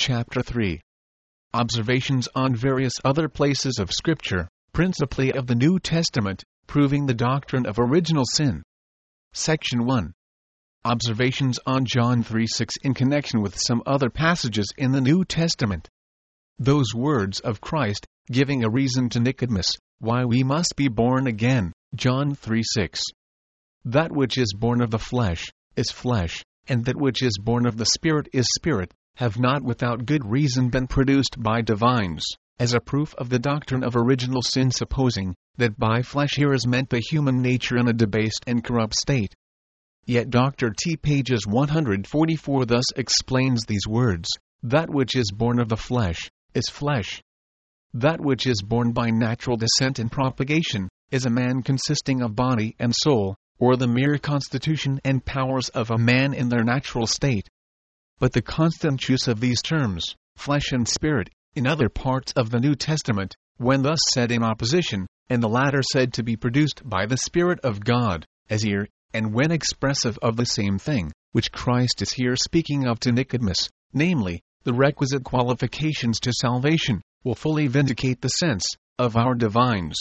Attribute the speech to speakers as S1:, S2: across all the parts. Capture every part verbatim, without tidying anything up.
S1: chapter three. Observations on various other places of Scripture, principally of the New Testament, proving the doctrine of original sin. Section one. Observations on John three six in connection with some other passages in the New Testament. Those words of Christ, giving a reason to Nicodemus, why we must be born again, John three six. That which is born of the flesh, is flesh, and that which is born of the Spirit is spirit, have not without good reason been produced by divines, as a proof of the doctrine of original sin, supposing that by flesh here is meant the human nature in a debased and corrupt state. Yet Doctor T. pages one hundred forty-four thus explains these words: that which is born of the flesh, is flesh. That which is born by natural descent and propagation, is a man consisting of body and soul, or the mere constitution and powers of a man in their natural state. But the constant use of these terms, flesh and spirit, in other parts of the New Testament, when thus said in opposition, and the latter said to be produced by the Spirit of God, as here, and when expressive of the same thing, which Christ is here speaking of to Nicodemus, namely, the requisite qualifications to salvation, will fully vindicate the sense of our divines.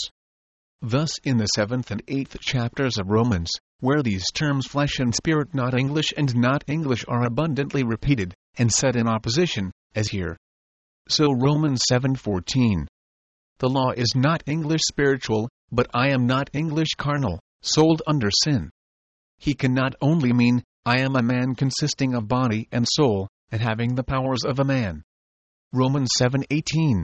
S1: Thus in the seventh and eighth chapters of Romans, where these terms flesh and spirit, not English and not English, are abundantly repeated, and set in opposition, as here. So Romans seven fourteen. The law is not English spiritual, but I am not English carnal, sold under sin. He can not only mean, I am a man consisting of body and soul, and having the powers of a man. Romans seven eighteen.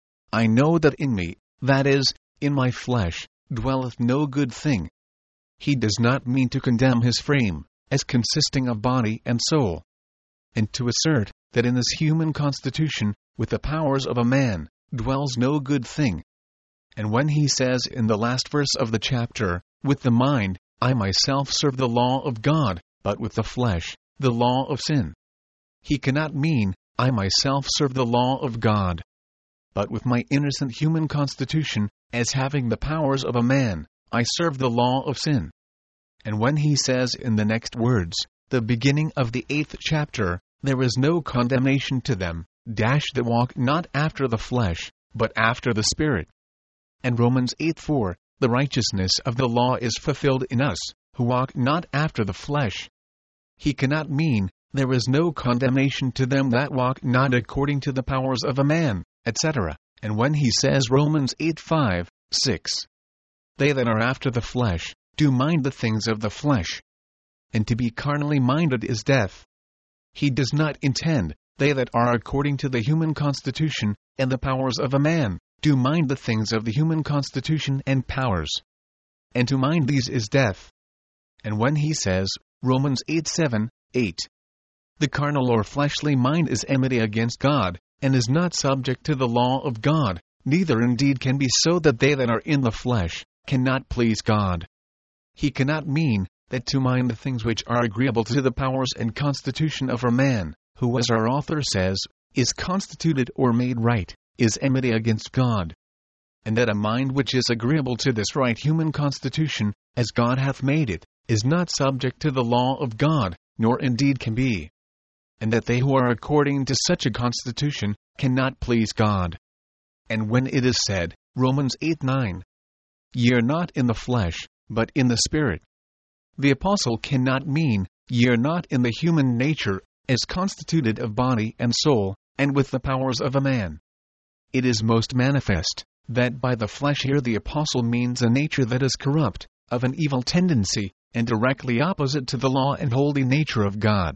S1: I know that in me, that is, in my flesh, dwelleth no good thing. He does not mean to condemn his frame, as consisting of body and soul, and to assert that in this human constitution, with the powers of a man, dwells no good thing. And when he says in the last verse of the chapter, with the mind, I myself serve the law of God, but with the flesh, the law of sin, he cannot mean, I myself serve the law of God, but with my innocent human constitution, as having the powers of a man, I serve the law of sin. And when he says in the next words, the beginning of the eighth chapter, there is no condemnation to them, dash that walk not after the flesh, but after the Spirit. And Romans eight four, the righteousness of the law is fulfilled in us, who walk not after the flesh. He cannot mean, there is no condemnation to them that walk not according to the powers of a man, et cetera. And when he says Romans eight five, six, they that are after the flesh, do mind the things of the flesh. And to be carnally minded is death. He does not intend, they that are according to the human constitution, and the powers of a man, do mind the things of the human constitution and powers. And to mind these is death. And when he says, Romans eight seven, eight, the carnal or fleshly mind is enmity against God, and is not subject to the law of God, neither indeed can be so that they that are in the flesh cannot please God. He cannot mean that to mind the things which are agreeable to the powers and constitution of a man, who, as our author says, is constituted or made right, is enmity against God. And that a mind which is agreeable to this right human constitution, as God hath made it, is not subject to the law of God, nor indeed can be. And that they who are according to such a constitution cannot please God. And when it is said, Romans eight nine, ye are not in the flesh, but in the Spirit, the apostle cannot mean, ye are not in the human nature, as constituted of body and soul, and with the powers of a man. It is most manifest, that by the flesh here the apostle means a nature that is corrupt, of an evil tendency, and directly opposite to the law and holy nature of God.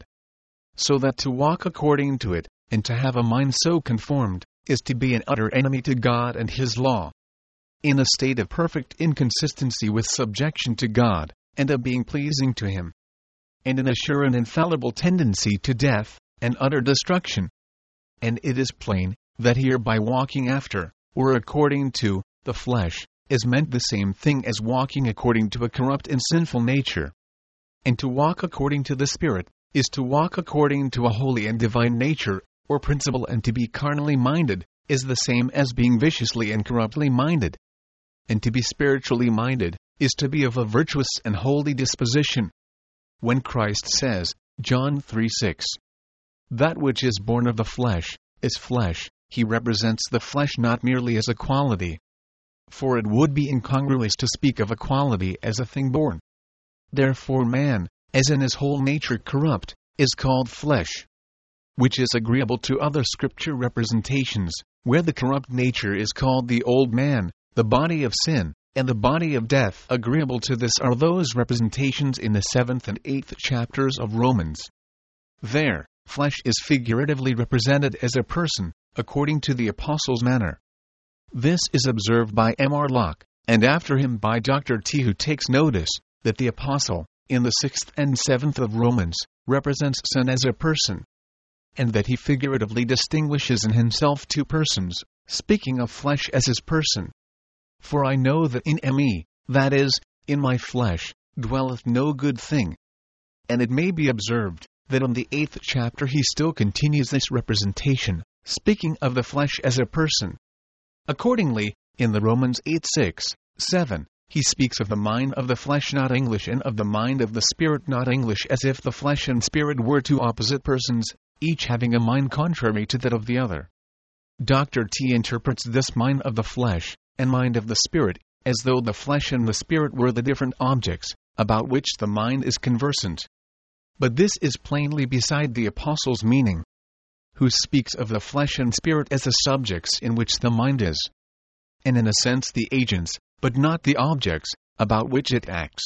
S1: So that to walk according to it, and to have a mind so conformed, is to be an utter enemy to God and His law. In a state of perfect inconsistency with subjection to God, and of being pleasing to Him. And in a sure and infallible tendency to death, and utter destruction. And it is plain, that here by walking after, or according to, the flesh, is meant the same thing as walking according to a corrupt and sinful nature. And to walk according to the Spirit, is to walk according to a holy and divine nature, or principle, and to be carnally minded, is the same as being viciously and corruptly minded. And to be spiritually minded, is to be of a virtuous and holy disposition. When Christ says, John three six, that which is born of the flesh, As flesh, he represents the flesh not merely as a quality. For it would be incongruous to speak of a quality as a thing born. Therefore man, as in his whole nature corrupt, is called flesh. Which is agreeable to other scripture representations, where the corrupt nature is called the old man, the body of sin, and the body of death. Agreeable to this are those representations in the seventh and eighth chapters of Romans. There, flesh is figuratively represented as a person, according to the Apostle's manner. This is observed by M R Locke, and after him by Doctor T, who takes notice that the Apostle, in the sixth and seventh of Romans, represents sin as a person, and that he figuratively distinguishes in himself two persons, speaking of flesh as his person. For I know that in me, that is, in my flesh, dwelleth no good thing. And it may be observed that in the eighth chapter he still continues this representation, speaking of the flesh as a person. Accordingly, in the Romans eight six, seven, he speaks of the mind of the flesh not English and of the mind of the spirit not English, as if the flesh and spirit were two opposite persons, each having a mind contrary to that of the other. Doctor T interprets this mind of the flesh and mind of the spirit as though the flesh and the spirit were the different objects about which the mind is conversant. But this is plainly beside the Apostle's meaning, who speaks of the flesh and spirit as the subjects in which the mind is, and in a sense the agents, but not the objects, about which it acts.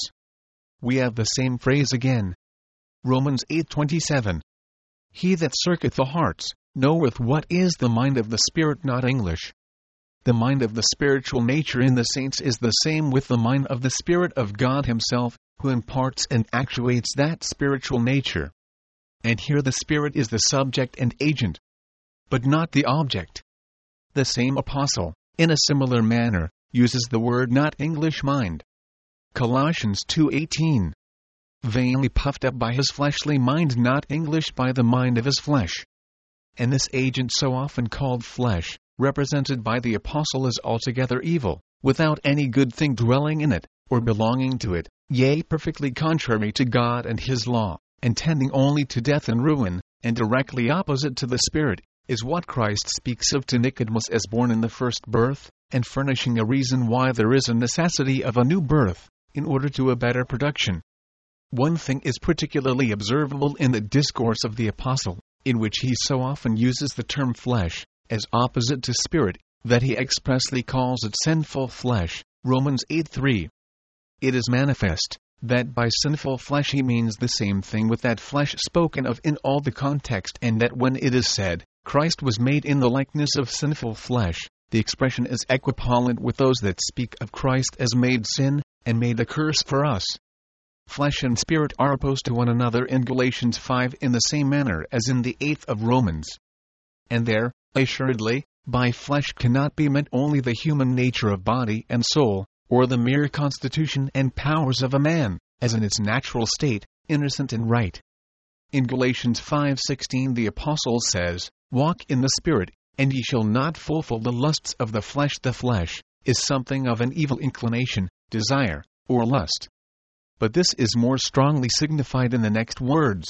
S1: We have the same phrase again. Romans eight twenty-seven. He that searcheth the hearts, knoweth what is the mind of the Spirit not English. The mind of the spiritual nature in the saints is the same with the mind of the Spirit of God Himself, who imparts and actuates that spiritual nature. And here the Spirit is the subject and agent, but not the object. The same Apostle, in a similar manner, uses the word not English mind. Colossians two eighteen. Vainly puffed up by his fleshly mind, not English by the mind of his flesh. And this agent so often called flesh, represented by the Apostle, is altogether evil, without any good thing dwelling in it, or belonging to it, yea, perfectly contrary to God and His law, and tending only to death and ruin, and directly opposite to the Spirit, is what Christ speaks of to Nicodemus as born in the first birth, and furnishing a reason why there is a necessity of a new birth, in order to a better production. One thing is particularly observable in the discourse of the Apostle, in which he so often uses the term flesh, as opposite to spirit, that he expressly calls it sinful flesh, Romans eight three. It is manifest that by sinful flesh he means the same thing with that flesh spoken of in all the context, and that when it is said, Christ was made in the likeness of sinful flesh, the expression is equivalent with those that speak of Christ as made sin, and made a curse for us. Flesh and spirit are opposed to one another in Galatians five in the same manner as in the eighth of Romans. And there, assuredly, by flesh cannot be meant only the human nature of body and soul, or the mere constitution and powers of a man, as in its natural state, innocent and right. In Galatians five sixteen the Apostle says, Walk in the Spirit, and ye shall not fulfill the lusts of the flesh. The flesh is something of an evil inclination, desire, or lust. But this is more strongly signified in the next words.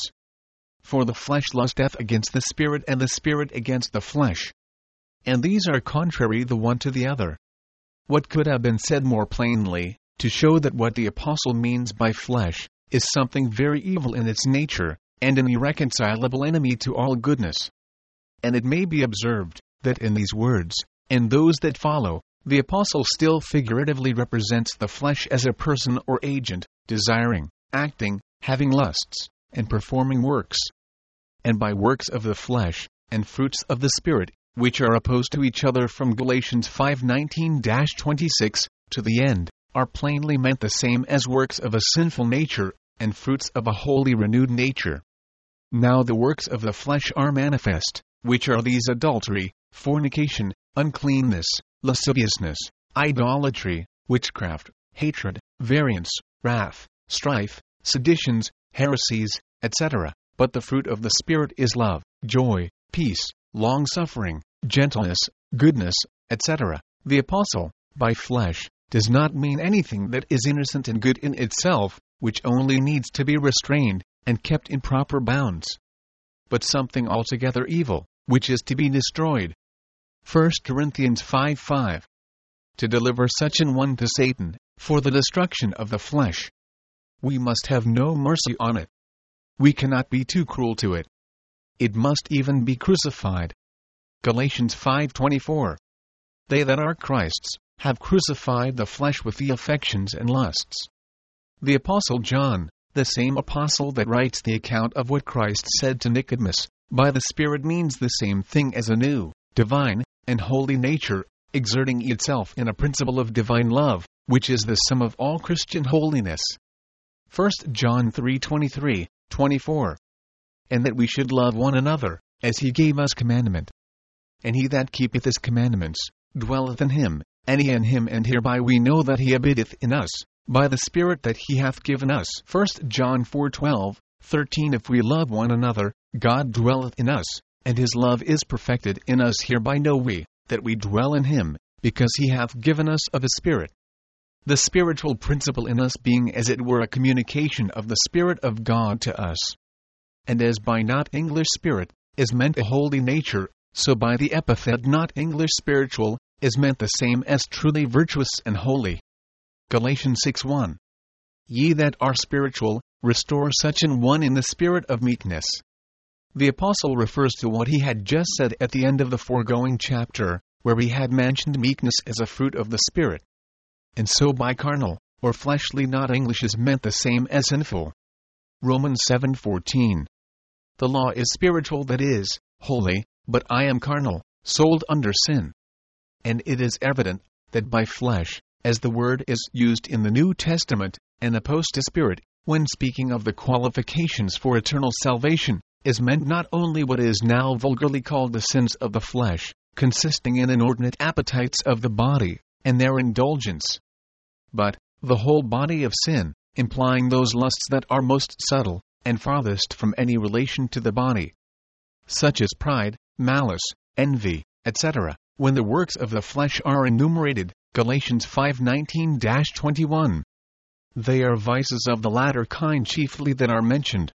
S1: For the flesh lusteth against the Spirit, and the Spirit against the flesh. And these are contrary the one to the other. What could have been said more plainly, to show that what the Apostle means by flesh is something very evil in its nature, and an irreconcilable enemy to all goodness? And it may be observed that in these words, and those that follow, the Apostle still figuratively represents the flesh as a person or agent, desiring, acting, having lusts, and performing works. And by works of the flesh, and fruits of the Spirit, which are opposed to each other from Galatians five nineteen to twenty-six, to the end, are plainly meant the same as works of a sinful nature, and fruits of a wholly renewed nature. Now the works of the flesh are manifest, which are these: adultery, fornication, uncleanness, lasciviousness, idolatry, witchcraft, hatred, variance, wrath, strife, seditions, heresies, et cetera. But the fruit of the Spirit is love, joy, peace, long-suffering, gentleness, goodness, et cetera. The Apostle, by flesh, does not mean anything that is innocent and good in itself, which only needs to be restrained and kept in proper bounds, but something altogether evil, which is to be destroyed. First Corinthians five five. To deliver such an one to Satan, for the destruction of the flesh. We must have no mercy on it. We cannot be too cruel to it. It must even be crucified. Galatians five twenty-four. They that are Christ's have crucified the flesh with the affections and lusts. The Apostle John, the same apostle that writes the account of what Christ said to Nicodemus, by the Spirit means the same thing as a new, divine, and holy nature, exerting itself in a principle of divine love, which is the sum of all Christian holiness. First John three twenty-three, twenty-four. And that we should love one another, as he gave us commandment. And he that keepeth his commandments, dwelleth in him, and he in him, and hereby we know that he abideth in us, by the Spirit that he hath given us. First John four twelve, thirteen. If we love one another, God dwelleth in us, and his love is perfected in us. Hereby know we, that we dwell in him, because he hath given us of his Spirit. The spiritual principle in us being as it were a communication of the Spirit of God to us. And as by not English spirit, is meant a holy nature, so by the epithet not English spiritual, is meant the same as truly virtuous and holy. Galatians six one. Ye that are spiritual, restore such an one in the spirit of meekness. The apostle refers to what he had just said at the end of the foregoing chapter, where he had mentioned meekness as a fruit of the Spirit. And so by carnal, or fleshly not English is meant the same as sinful. Romans seven fourteen. The law is spiritual, that is, holy, but I am carnal, sold under sin. And it is evident that by flesh, as the word is used in the New Testament, and opposed to spirit, when speaking of the qualifications for eternal salvation, is meant not only what is now vulgarly called the sins of the flesh, consisting in inordinate appetites of the body, and their indulgence, but the whole body of sin, implying those lusts that are most subtle, and farthest from any relation to the body, such as pride, malice, envy, et cetera, when the works of the flesh are enumerated, Galatians five nineteen to twenty-one. They are vices of the latter kind chiefly that are mentioned.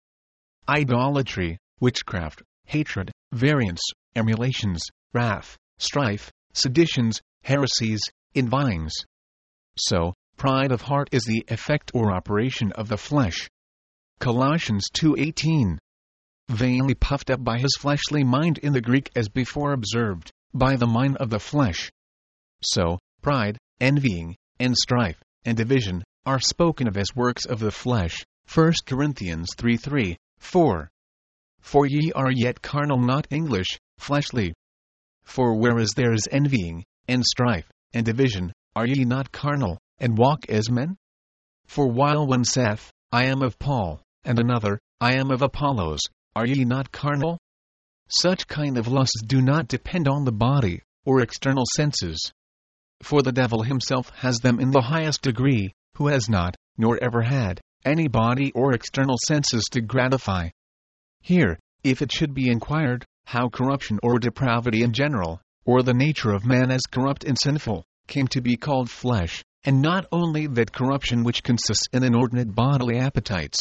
S1: Idolatry, witchcraft, hatred, variance, emulations, wrath, strife, seditions, heresies, envyings. So, pride of heart is the effect or operation of the flesh. Colossians two eighteen. Vainly puffed up by his fleshly mind in the Greek as before observed, by the mind of the flesh. So, pride, envying, and strife, and division, are spoken of as works of the flesh. First Corinthians three three, four. For ye are yet carnal, not English, fleshly. For whereas there is envying, and strife, and division, are ye not carnal, and walk as men? For while one saith, I am of Paul, and another, I am of Apollos, are ye not carnal? Such kind of lusts do not depend on the body, or external senses. For the devil himself has them in the highest degree, who has not, nor ever had, any body or external senses to gratify. Here, if it should be inquired, how corruption or depravity in general, or the nature of man as corrupt and sinful, came to be called flesh, and not only that corruption which consists in inordinate bodily appetites.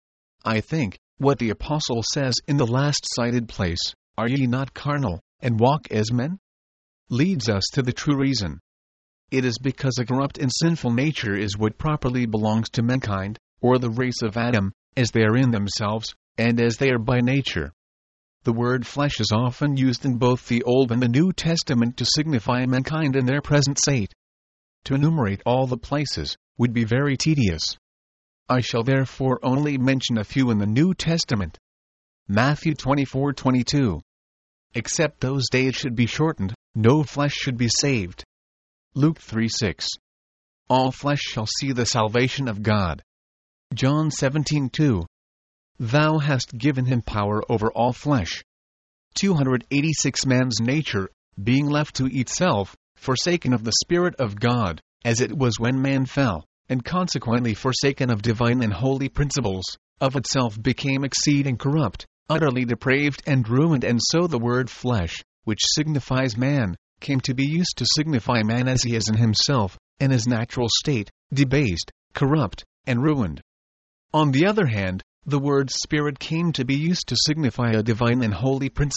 S1: I think, what the apostle says in the last cited place, are ye not carnal, and walk as men? Leads us to the true reason. It is because a corrupt and sinful nature is what properly belongs to mankind, or the race of Adam, as they are in themselves, and as they are by nature. The word flesh is often used in both the Old and the New Testament to signify mankind in their present state. To enumerate all the places would be very tedious. I shall therefore only mention a few in the New Testament. Matthew twenty-four twenty-two. Except those days should be shortened, no flesh should be saved. Luke three six. All flesh shall see the salvation of God. John seventeen two. Thou hast given him power over all flesh. two hundred eighty-six. Man's nature, being left to itself, forsaken of the Spirit of God, as it was when man fell, and consequently forsaken of divine and holy principles, of itself became exceeding corrupt, utterly depraved and ruined. And so the word flesh, which signifies man, came to be used to signify man as he is in himself, in his natural state, debased, corrupt, and ruined. On the other hand, the word spirit came to be used to signify a divine and holy principle,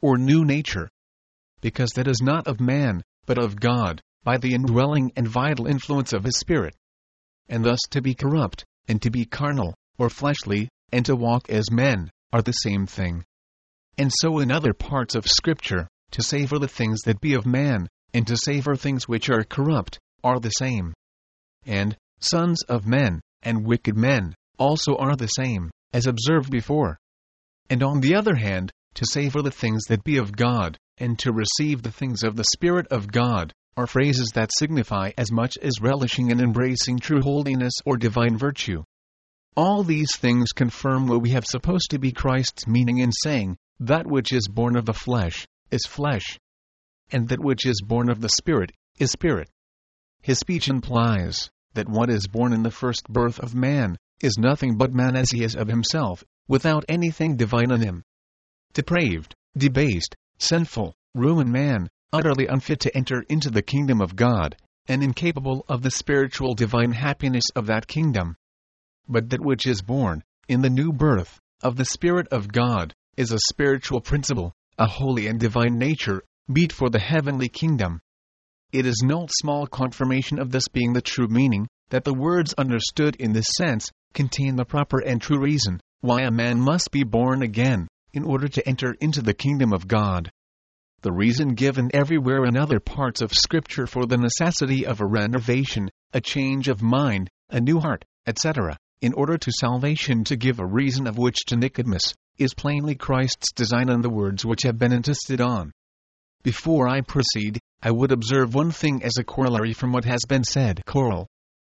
S1: or new nature. Because that is not of man, but of God, by the indwelling and vital influence of His Spirit. And thus to be corrupt, and to be carnal, or fleshly, and to walk as men, are the same thing. And so in other parts of Scripture, to savor the things that be of man, and to savor things which are corrupt, are the same. And sons of men, and wicked men, also are the same, as observed before. And on the other hand, to savor the things that be of God, and to receive the things of the Spirit of God, are phrases that signify as much as relishing and embracing true holiness or divine virtue. All these things confirm what we have supposed to be Christ's meaning in saying, that which is born of the flesh, is flesh, and that which is born of the Spirit, is spirit. His speech implies that what is born in the first birth of man, is nothing but man as he is of himself, without anything divine in him. Depraved, debased, sinful, ruined man, utterly unfit to enter into the kingdom of God, and incapable of the spiritual divine happiness of that kingdom. But that which is born, in the new birth, of the Spirit of God, is a spiritual principle, a holy and divine nature, meet for the heavenly kingdom. It is no small confirmation of this being the true meaning, that the words understood in this sense, contain the proper and true reason, why a man must be born again, in order to enter into the kingdom of God. The reason given everywhere in other parts of Scripture for the necessity of a renovation, a change of mind, a new heart, et cetera, in order to salvation to give a reason of which to Nicodemus, is plainly Christ's design in the words which have been insisted on. Before I proceed, I would observe one thing as a corollary from what has been said. Choral.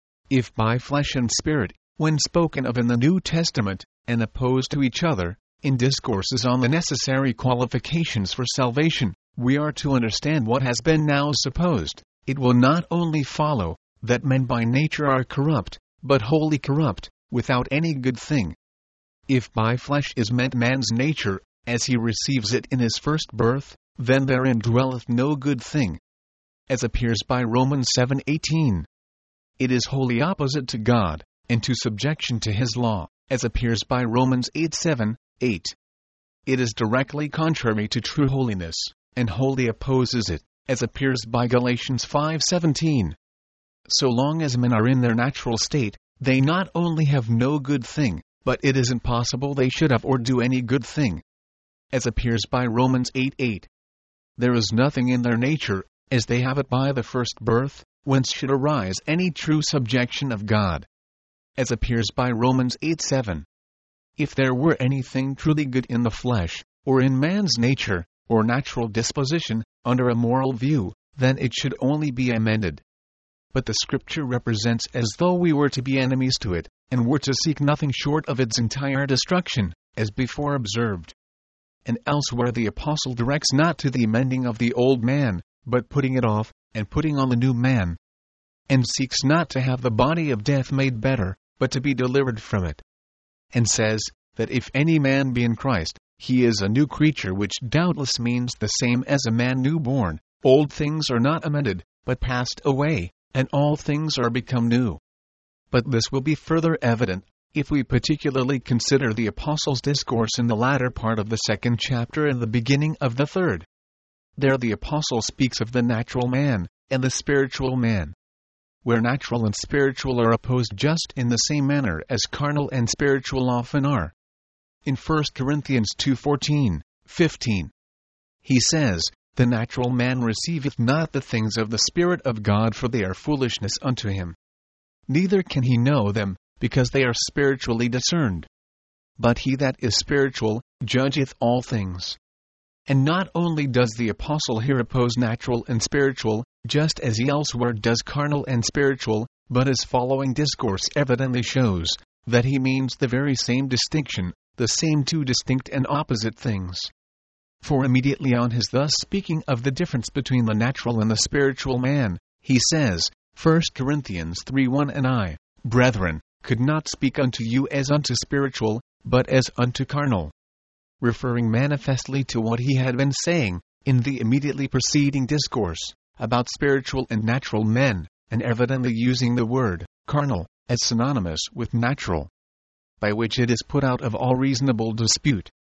S1: If by flesh and spirit, when spoken of in the New Testament, and opposed to each other, in discourses on the necessary qualifications for salvation, we are to understand what has been now supposed, it will not only follow that men by nature are corrupt, but wholly corrupt, without any good thing. If by flesh is meant man's nature, as he receives it in his first birth, then therein dwelleth no good thing. As appears by Romans seven eighteen. It is wholly opposite to God, and to subjection to His law, as appears by Romans eight seven, eight. It is directly contrary to true holiness, and wholly opposes it, as appears by Galatians five seventeen. So long as men are in their natural state, they not only have no good thing, but it is impossible they should have or do any good thing. As appears by Romans eight eight. There is nothing in their nature, as they have it by the first birth, whence should arise any true subjection of God. As appears by Romans eight seven. If there were anything truly good in the flesh, or in man's nature, or natural disposition, under a moral view, then it should only be amended. But the Scripture represents as though we were to be enemies to it, and were to seek nothing short of its entire destruction, as before observed. And elsewhere the Apostle directs not to the amending of the old man, but putting it off, and putting on the new man. And seeks not to have the body of death made better, but to be delivered from it. And says, that if any man be in Christ, he is a new creature, which doubtless means the same as a man newborn. Old things are not amended, but passed away, and all things are become new. But this will be further evident, if we particularly consider the Apostle's discourse in the latter part of the second chapter and the beginning of the third. There the Apostle speaks of the natural man, and the spiritual man. Where natural and spiritual are opposed just in the same manner as carnal and spiritual often are. In First Corinthians two fourteen, fifteen. He says, the natural man receiveth not the things of the Spirit of God, for they are foolishness unto him. Neither can he know them, because they are spiritually discerned. But he that is spiritual, judgeth all things. And not only does the Apostle here oppose natural and spiritual, just as he elsewhere does carnal and spiritual, but his following discourse evidently shows that he means the very same distinction, the same two distinct and opposite things. For immediately on his thus speaking of the difference between the natural and the spiritual man, he says, First Corinthians three one, and I, brethren, could not speak unto you as unto spiritual, but as unto carnal. Referring manifestly to what he had been saying, in the immediately preceding discourse, about spiritual and natural men, and evidently using the word, carnal, as synonymous with natural. By which it is put out of all reasonable dispute,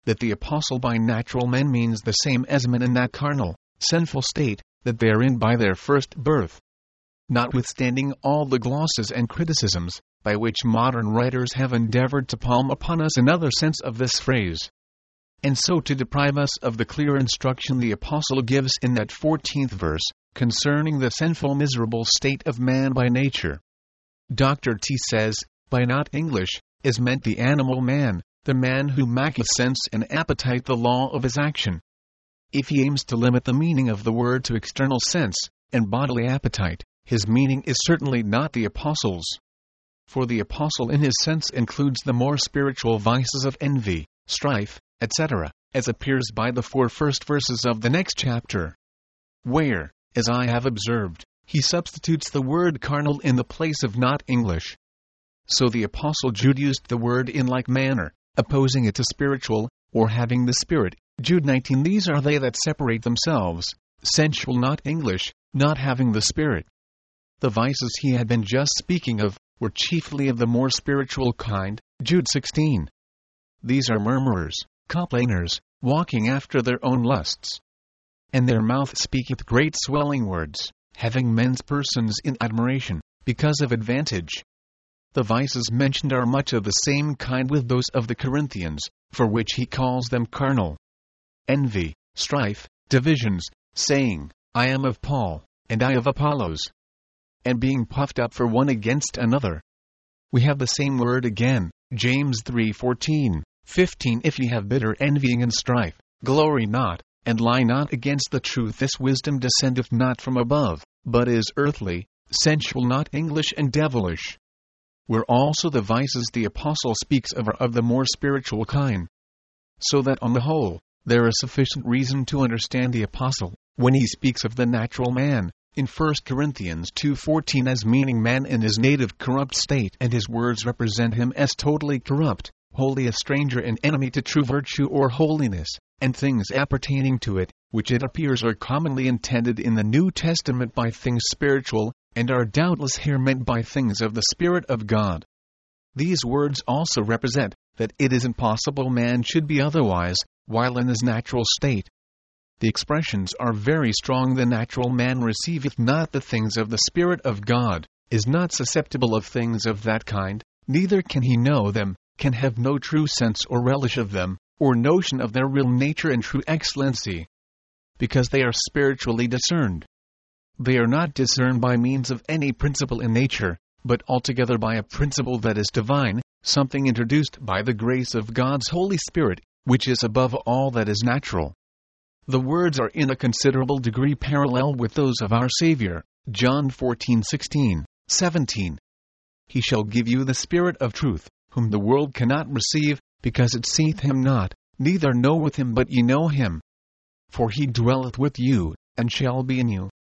S1: that the apostle by natural men means the same as men in that carnal, sinful state, that they are in by their first birth. Notwithstanding all the glosses and criticisms, by which modern writers have endeavored to palm upon us another sense of this phrase, and so to deprive us of the clear instruction the apostle gives in that fourteenth verse, concerning the sinful miserable state of man by nature. Doctor T says, by not English, is meant the animal man, the man who maketh sense and appetite the law of his action. If he aims to limit the meaning of the word to external sense, and bodily appetite, his meaning is certainly not the apostle's. For the apostle in his sense includes the more spiritual vices of envy, strife, et cetera, as appears by the four first verses of the next chapter, where, as I have observed, he substitutes the word carnal in the place of not English. So the apostle Jude used the word in like manner, opposing it to spiritual, or having the Spirit. Jude nineteen. These are they that separate themselves, sensual not English, not having the Spirit. The vices he had been just speaking of were chiefly of the more spiritual kind. Jude sixteen. These are murmurers, complainers, walking after their own lusts. And their mouth speaketh great swelling words, having men's persons in admiration, because of advantage. The vices mentioned are much of the same kind with those of the Corinthians, for which he calls them carnal. Envy, strife, divisions, saying, I am of Paul, and I of Apollos. And being puffed up for one against another. We have the same word again, James three fourteen, fifteen. If ye have bitter envying and strife, glory not, and lie not against the truth. This wisdom descendeth not from above, but is earthly, sensual not English and devilish. Where also the vices the apostle speaks of are of the more spiritual kind. So that on the whole, there is sufficient reason to understand the apostle, when he speaks of the natural man, in First Corinthians two fourteen as meaning man in his native corrupt state, and his words represent him as totally corrupt, wholly a stranger and enemy to true virtue or holiness, and things appertaining to it, which it appears are commonly intended in the New Testament by things spiritual, and are doubtless here meant by things of the Spirit of God. These words also represent that it is impossible man should be otherwise, while in his natural state. The expressions are very strong. The natural man receiveth not the things of the Spirit of God, is not susceptible of things of that kind, neither can he know them, can have no true sense or relish of them, or notion of their real nature and true excellency, because they are spiritually discerned. They are not discerned by means of any principle in nature, but altogether by a principle that is divine, something introduced by the grace of God's Holy Spirit, which is above all that is natural. The words are in a considerable degree parallel with those of our Savior, John fourteen sixteen, seventeen. He shall give you the Spirit of truth, whom the world cannot receive, because it seeth him not, neither knoweth him, but ye know him. For he dwelleth with you, and shall be in you.